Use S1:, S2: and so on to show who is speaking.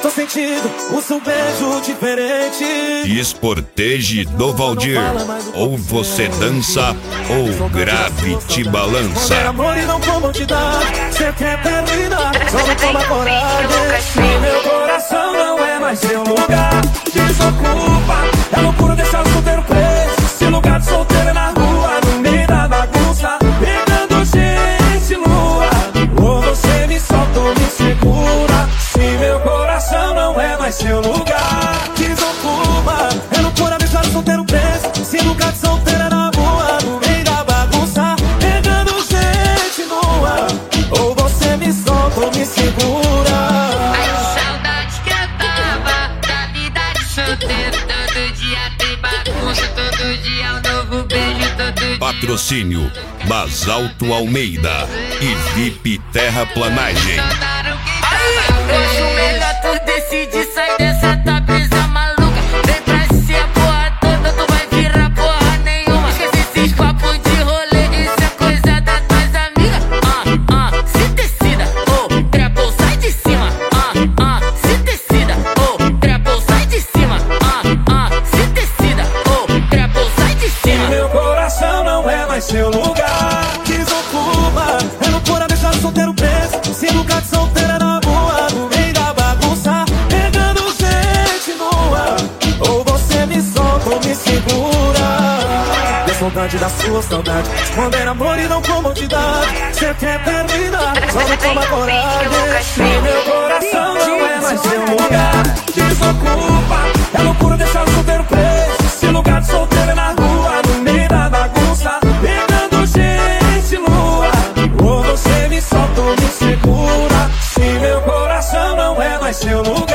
S1: tô sentindo o seu beijo diferente.
S2: Esporteje do Valdir. Ou você dança ou grave te balança.
S1: Quando é amor e não comodidade, cê quer terminar, só não toma coragem. Se meu coração não é mais seu lugar, desocupa. É loucura deixar o solteiro preso. Se lugar de solteiro é na rua, no meio da bagunça, pegando gente lua. Ou você me solta ou me segura. Se meu coração não é mais seu lugar, desocupa. É loucura deixar o solteiro preso. Se lugar de solteiro é na rua, no meio da bagunça, pegando gente nua. Ou você me solta ou me segura.
S3: Ai, saudade que eu tava da vida de solteiro. Todo dia tem bagunça, todo dia é um novo beijo, todo dia.
S2: Patrocínio Basalto Almeida e VIP Terraplanagem.
S3: Hoje melhor tu decide sair dessa tua brisa maluca. Vem pra si a porra toda, tu vai virar porra nenhuma. Esquece esses papos de rolê, isso é coisa das tuas amigas. Se decida, treble, sai de cima. Se decida, treble, sai de cima. Se decida, treble, sai de cima.
S1: Meu coração não é mais seu lugar, desocupa. É loucura deixar o solteiro preso. Se lugar de solteiro é na rua, no meio da bagunça, pegando gente nua. Ou você me solta ou me segura. Deu saudade da sua saudade, esconder amor e não comodidade. Cê quer terminar, só não toma coragem. Se meu coração não é mais seu lugar, desocupa. É loucura deixar o solteiro preso. Se lugar de solteiro é na rua, no meio da bagunça, pegando gente lua. Ou você me solta ou me segura. Se meu coração não é mais seu lugar.